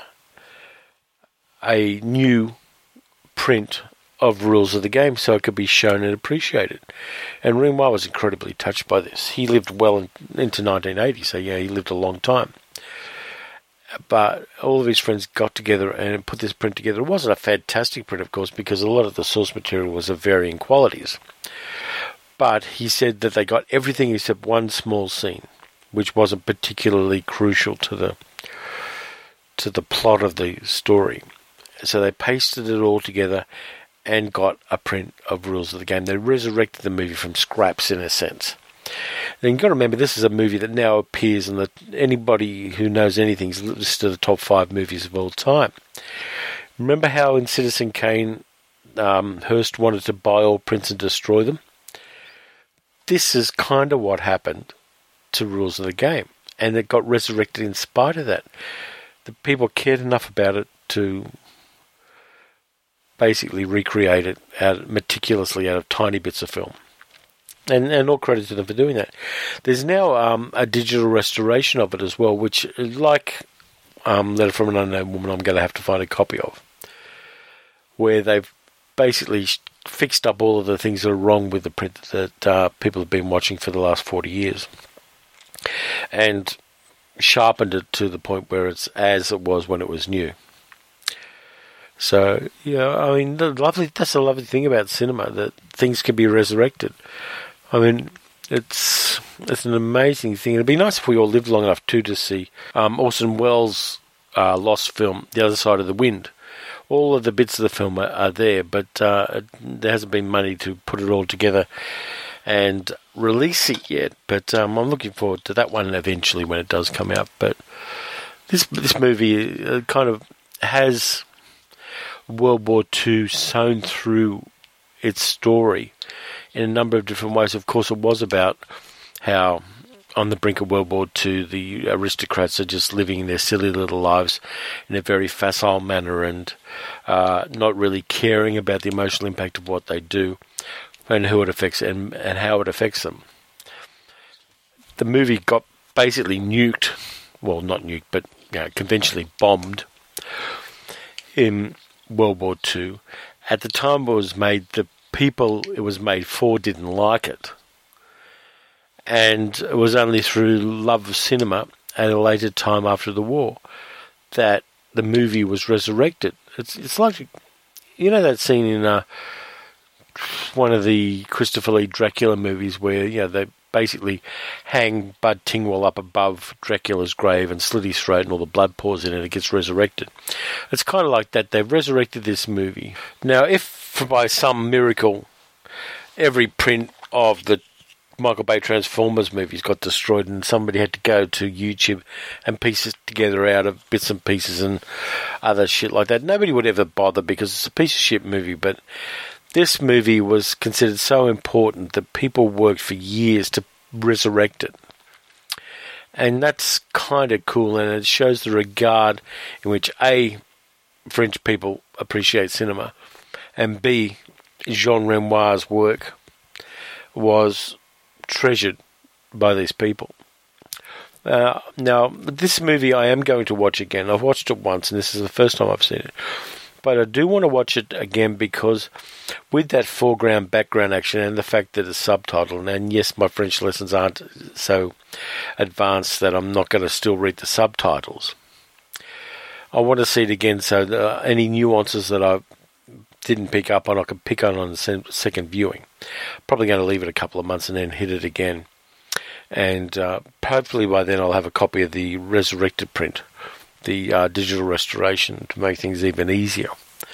a new print of Rules of the Game so it could be shown and appreciated. And Renoir was incredibly touched by this. He lived well in, into nineteen eighty, so yeah, he lived a long time. But all of his friends got together and put this print together. It wasn't a fantastic print, of course, because a lot of the source material was of varying qualities. But he said that they got everything except one small scene, which wasn't particularly crucial to the to the plot of the story. So they pasted it all together and got a print of Rules of the Game. They resurrected the movie from scraps, in a sense. And you've got to remember, this is a movie that now appears in the anybody who knows anything is listed the top five movies of all time. Remember how in Citizen Kane, um, Hearst wanted to buy all prints and destroy them? This is kind of what happened to Rules of the Game, and it got resurrected in spite of that. The people cared enough about it to basically recreate it out, meticulously out of tiny bits of film. And, and all credit to them for doing that. There's now um, a digital restoration of it as well, which, like um, Letter from an Unknown Woman, I'm going to have to find a copy of, where they've basically fixed up all of the things that are wrong with the print that uh, people have been watching for the last forty years, and sharpened it to the point where it's as it was when it was new. So, yeah, I mean, the lovely, that's the lovely thing about cinema, that things can be resurrected. I mean, it's it's an amazing thing. It'd be nice if we all lived long enough, too, to see um, Orson Welles' uh, lost film, The Other Side of the Wind. All of the bits of the film are, are there, but uh, there hasn't been money to put it all together and release it yet. But um, I'm looking forward to that one eventually when it does come out. But this this movie uh, kind of has World War Two sewn through its story in a number of different ways. Of course, it was about how on the brink of World War Two, the aristocrats are just living their silly little lives in a very facile manner and uh, not really caring about the emotional impact of what they do and who it affects and, and how it affects them. The movie got basically nuked, well, not nuked, but you know, conventionally bombed in World War Two. At the time it was made, the people it was made for didn't like it. And it was only through love of cinema at a later time after the war that the movie was resurrected. It's it's like, you know that scene in uh, one of the Christopher Lee Dracula movies where, you know, they basically hang Bud Tingwell up above Dracula's grave and slit his throat and all the blood pours in and it gets resurrected. It's kind of like that. They've resurrected this movie. Now, if by some miracle every print of the Michael Bay Transformers movies got destroyed and somebody had to go to YouTube and piece it together out of bits and pieces and other shit like that, nobody would ever bother because it's a piece of shit movie. But this movie was considered so important that people worked for years to resurrect it. And that's kind of cool, and it shows the regard in which A, French people appreciate cinema, and B, Jean Renoir's work was treasured by these people. Uh, now, this movie I am going to watch again. I've watched it once, and this is the first time I've seen it. But I do want to watch it again because with that foreground, background action and the fact that it's subtitled, and yes, my French lessons aren't so advanced that I'm not going to still read the subtitles. I want to see it again so that any nuances that I didn't pick up on, I could pick on on the se- second viewing. Probably going to leave it a couple of months and then hit it again. And uh, hopefully by then I'll have a copy of the resurrected print, the uh, digital restoration, to make things even easier.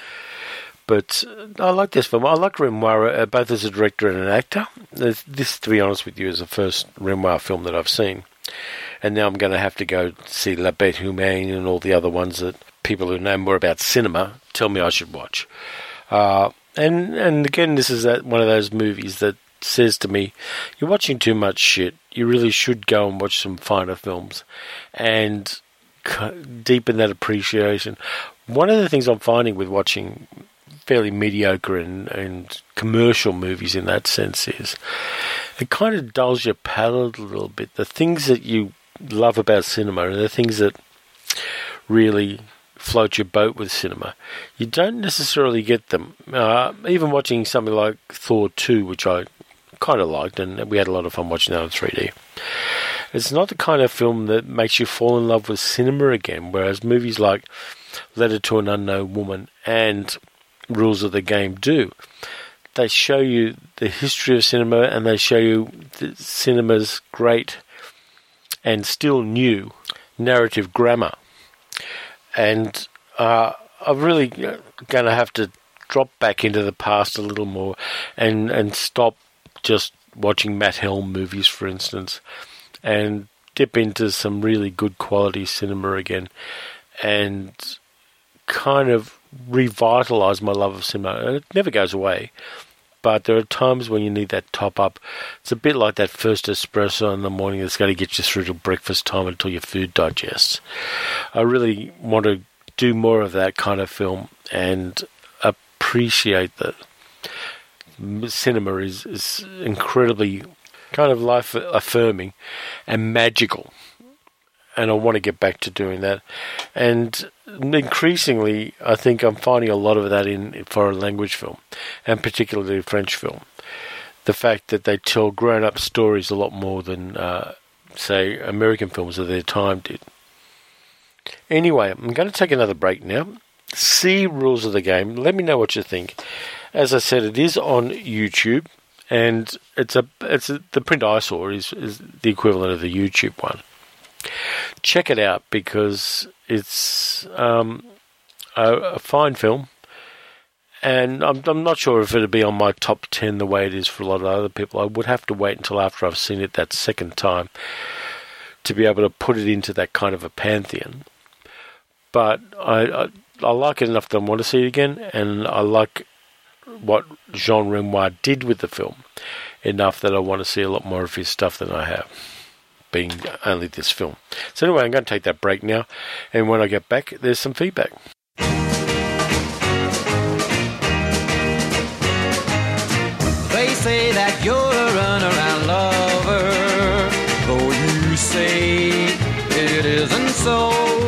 But I like this film. I like Renoir uh, both as a director and an actor. This, this, to be honest with you, is the first Renoir film that I've seen. And now I'm going to have to go see La Bête Humaine and all the other ones that people who know more about cinema tell me I should watch. Uh, and and again, this is that one of those movies that says to me, you're watching too much shit. You really should go and watch some finer films and deepen that appreciation. One of the things I'm finding with watching fairly mediocre and, and commercial movies in that sense is it kind of dulls your palate a little bit. The things that you love about cinema and the things that really float your boat with cinema, you don't necessarily get them. Uh, even watching something like Thor two, which I kind of liked, and we had a lot of fun watching that in three D. It's not the kind of film that makes you fall in love with cinema again, whereas movies like Letter to an Unknown Woman and Rules of the Game do. They show you the history of cinema, and they show you the cinema's great and still new narrative grammar. And uh, I'm really going to have to drop back into the past a little more and, and stop just watching Matt Helm movies, for instance, and dip into some really good quality cinema again and kind of revitalise my love of cinema. It never goes away, but there are times when you need that top up. It's a bit like that first espresso in the morning that's going to get you through to breakfast time until your food digests. I really want to do more of that kind of film and appreciate that cinema is, is incredibly kind of life affirming and magical. And I want to get back to doing that. And increasingly, I think I'm finding a lot of that in foreign language film, and particularly French film. The fact that they tell grown-up stories a lot more than, uh, say, American films of their time did. Anyway, I'm going to take another break now. See Rules of the Game. Let me know what you think. As I said, it is on YouTube, and it's a it's a, the print I saw is, is the equivalent of the YouTube one. Check it out because it's um, a, a fine film, and I'm, I'm not sure if it'll be on my top ten the way it is for a lot of other people. I would have to wait until after I've seen it that second time to be able to put it into that kind of a pantheon. But I, I, I like it enough that I want to see it again, and I like what Jean Renoir did with the film enough that I want to see a lot more of his stuff than I have, being only this film. So anyway, I'm going to take that break now, and when I get back, there's some feedback. They say that you're a runaround lover, though you say it isn't so.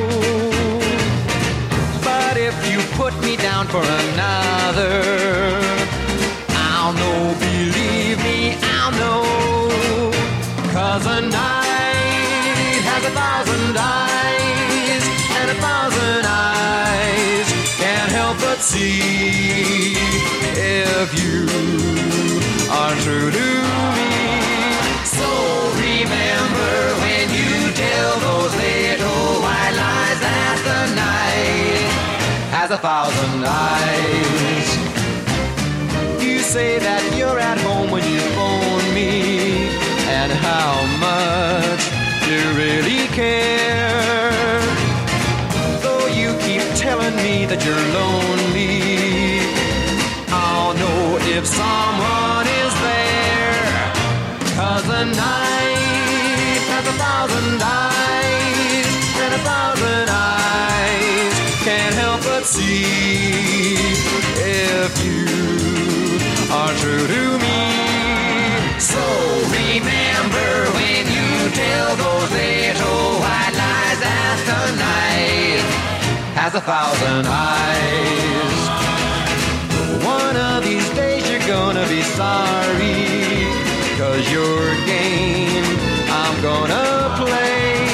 But if you put me down for another, I'll know, believe me, I'll know. 'Cause a night has a thousand eyes, and a thousand eyes can't help but see if you are true to me. So remember when you tell those little white lies that the night has a thousand eyes. You say that you're at home when you phone me, and how much you really care. Though you keep telling me that you're lonely, I'll know if someone is there. 'Cause the night has a thousand eyes, and a thousand eyes can't help but see if you are true to me. So remember when you tell those little white lies that the night has a thousand eyes. One of these days you're gonna be sorry, 'cause your game I'm gonna play,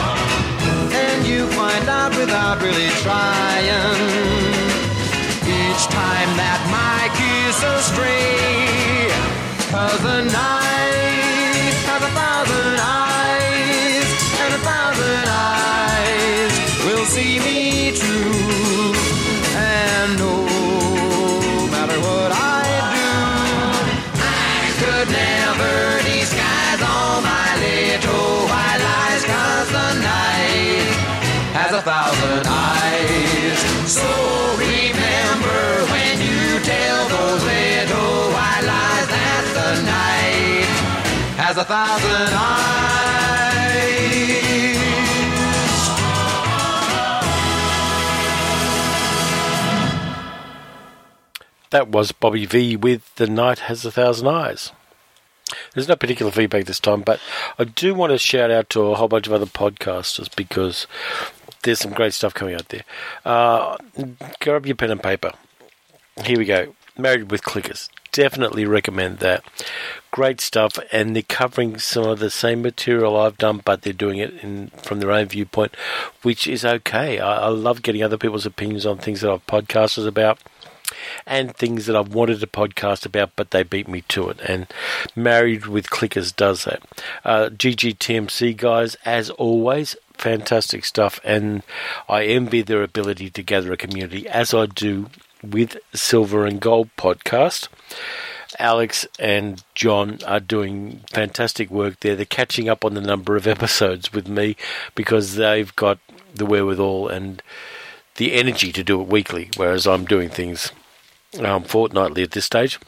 and you find out without really trying, each each time that my kiss astray. 'Cause the night has a thousand eyes, and a thousand eyes will see me true. And no matter what I do, I could never disguise all my little white lies. 'Cause the night has a thousand eyes. So remember when you tell those little white lies that the night has a thousand eyes. That was Bobby V with The Night Has a Thousand Eyes. There's no particular feedback this time, but I do want to shout out to a whole bunch of other podcasters because there's some great stuff coming out there. Uh, grab your pen and paper. Here we go. Married with Clickers. Definitely recommend that. Great stuff, and they're covering some of the same material I've done, but they're doing it in from their own viewpoint, which is okay. I, I love getting other people's opinions on things that I've podcasted about, and things that I've wanted to podcast about, but they beat me to it. And Married with Clickers does that. Uh, G G T M C guys, as always, fantastic stuff, and I envy their ability to gather a community, as I do with Silver and Gold podcast. Alex and John are doing fantastic work there. They're catching up on the number of episodes with me because they've got the wherewithal and the energy to do it weekly, whereas I'm doing things um, fortnightly at this stage.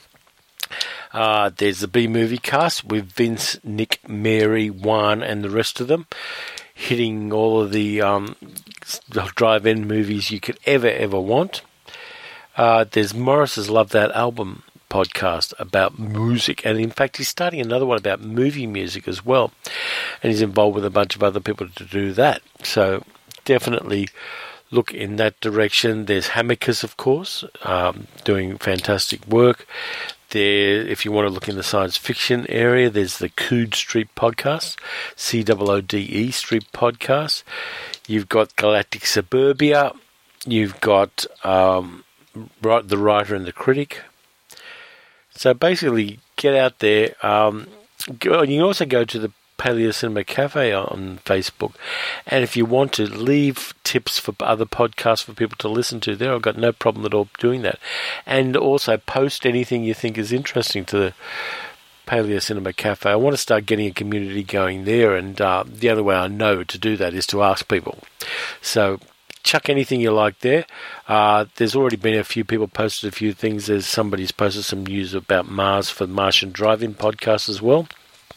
Uh, there's the B-Movie cast with Vince, Nick, Mary, Juan, and the rest of them, hitting all of the um, drive-in movies you could ever, ever want. Uh, there's Morris's Love That Album podcast about music, and in fact he's starting another one about movie music as well, and he's involved with a bunch of other people to do that, so definitely look in that direction. There's Hammockers, of course, um, doing fantastic work there. If you want to look in the science fiction area, there's the Coode Street podcast, C O O D E Street podcast. You've got Galactic Suburbia, you've got um, The Writer and the Critic. So basically, get out there. Um, go, you can also go to the Paleo Cinema Cafe on Facebook, and if you want to leave tips for other podcasts for people to listen to there, I've got no problem at all doing that. And also post anything you think is interesting to the Paleo Cinema Cafe. I want to start getting a community going there, and uh, the only way I know to do that is to ask people. So chuck anything you like there. Uh, there's already been a few people posted a few things. There's somebody's posted some news about Mars for the Martian Drive-In podcast as well.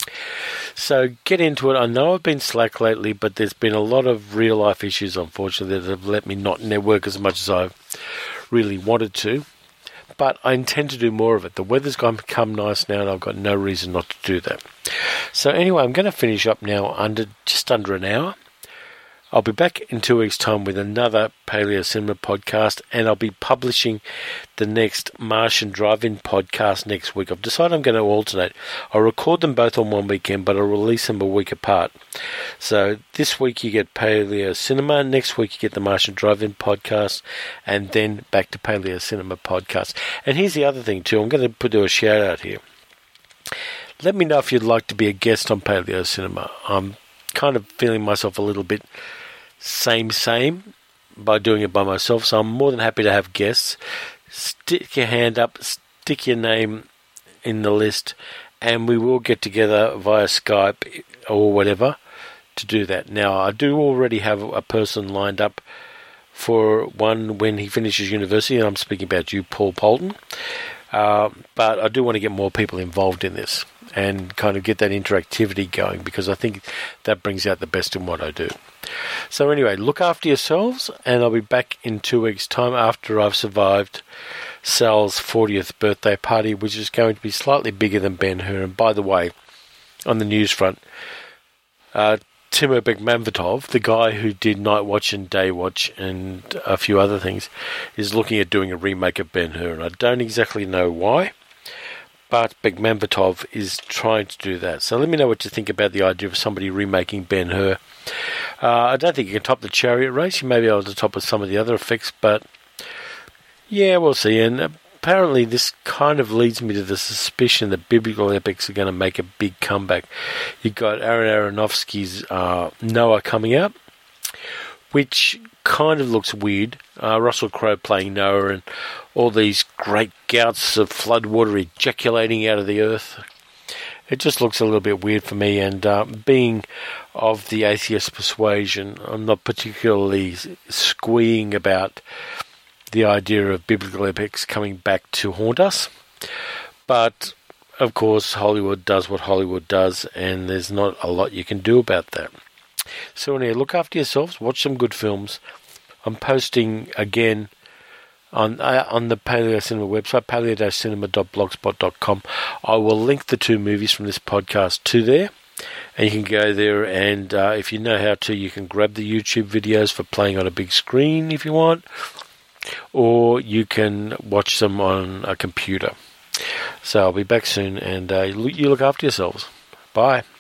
So get into it. I know I've been slack lately, but there's been a lot of real-life issues, unfortunately, that have let me not network as much as I really wanted to. But I intend to do more of it. The weather's going to become nice now, and I've got no reason not to do that. So anyway, I'm going to finish up now under just under an hour. I'll be back in two weeks' time with another Paleo Cinema podcast, and I'll be publishing the next Martian Drive-In podcast next week. I've decided I'm going to alternate. I'll record them both on one weekend, but I'll release them a week apart. So this week you get Paleo Cinema, next week you get the Martian Drive-In podcast, and then back to Paleo Cinema podcast. And here's the other thing too, I'm going to do a shout out here. Let me know if you'd like to be a guest on Paleo Cinema. I'm kind of feeling myself a little bit same same by doing it by myself, so I'm more than happy to have guests. Stick your hand up, stick your name in the list, and we will get together via Skype or whatever to do that. Now, I do already have a person lined up for one when he finishes university, and I'm speaking about you, Paul Polton, uh, but I do want to get more people involved in this and kind of get that interactivity going, because I think that brings out the best in what I do. So anyway, look after yourselves, and I'll be back in two weeks' time after I've survived Sal's fortieth birthday party, which is going to be slightly bigger than Ben-Hur. And by the way, on the news front, uh, Timo Bekmambetov, the guy who did Night Watch and Day Watch and a few other things, is looking at doing a remake of Ben-Hur, and I don't exactly know why, but Bekmambetov is trying to do that. So let me know what you think about the idea of somebody remaking Ben-Hur. Uh, I don't think you can top the chariot race. You may be able to top with some of the other effects, but Yeah, we'll see. And apparently this kind of leads me to the suspicion that biblical epics are going to make a big comeback. You've got Aaron Aronofsky's uh, Noah coming out, which kind of looks weird. Uh, Russell Crowe playing Noah and all these great gouts of floodwater ejaculating out of the earth. It just looks a little bit weird for me, and uh, being of the atheist persuasion, I'm not particularly squeeing about the idea of biblical epics coming back to haunt us. But, of course, Hollywood does what Hollywood does, and there's not a lot you can do about that. So anyway, look after yourselves, watch some good films. I'm posting again on uh, on the Paleo Cinema website, paleo cinema dot blogspot dot com. I will link the two movies from this podcast to there, and you can go there, and uh, if you know how to, you can grab the YouTube videos for playing on a big screen if you want, or you can watch them on a computer. So I'll be back soon, and uh, you look after yourselves. Bye.